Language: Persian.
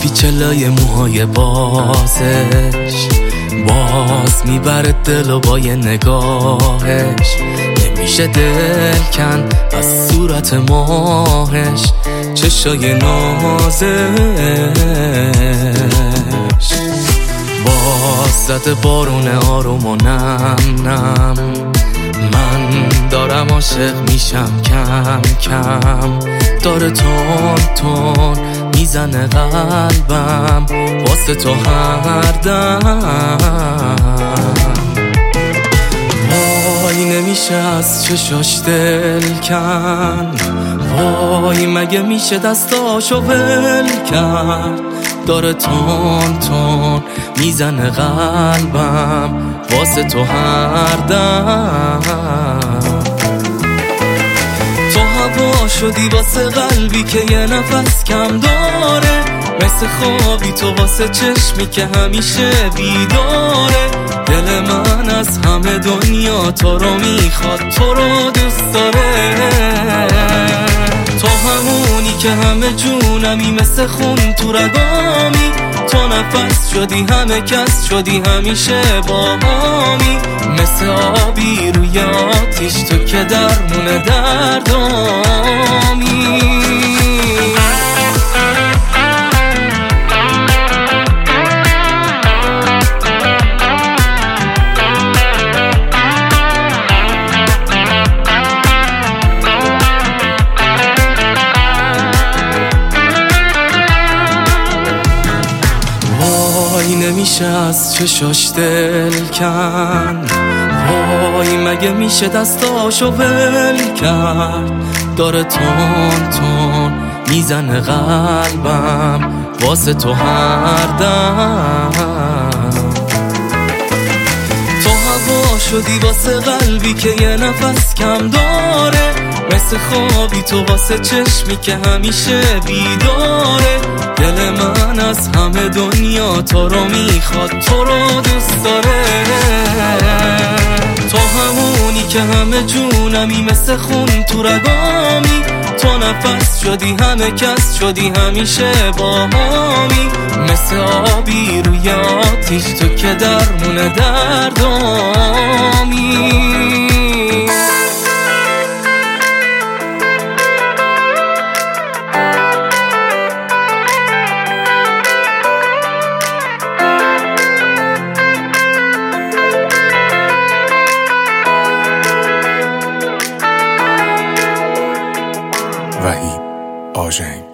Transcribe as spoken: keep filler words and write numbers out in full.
پیچلای موهای بازش باز میبره دل و با یه نگاهش نمیشه دل کن از صورت ماهش چشای نازش باز زده بارون آروم و نم نم من دارم عاشق میشم کم کم داره تون تون میزنه قلبم واسه تو هر دم وای نمیشه از چشاش دل کن وای مگه میشه دستاشو ول کرد داره تون تون میزنه قلبم واسه تو هر دم تو هوا شدی واسه قلبی که یه نفس کم داره مثل خوابی تو واسه چشمی که همیشه بیداره دل من از همه دنیا تو رو میخواد تو رو دوست داره تو همونی که همه جونمی مثل خون تو رگامی تو نفس شدی همه کس شدی همیشه با همی مثل آبی روی آتیش تو که درمون دردامی نمیشه از چشاش دل کن وای مگه میشه دستاشو ول کرد داره تون تون میزنه قلبم واسه تو هر دم تو هوا شدی واسه قلبی که یه نفس کم داره مثل خوابی تو واسه چشمی که همیشه بیداره دل من از همه دنیا تو رو میخواد تو رو دوست داره تو همونی که همه جونمی مثل خون تو رگامی تو نفس شدی همه کس شدی همیشه با همی مثل آبی روی آتیش تو که درمون دردامی وحید آژنگ.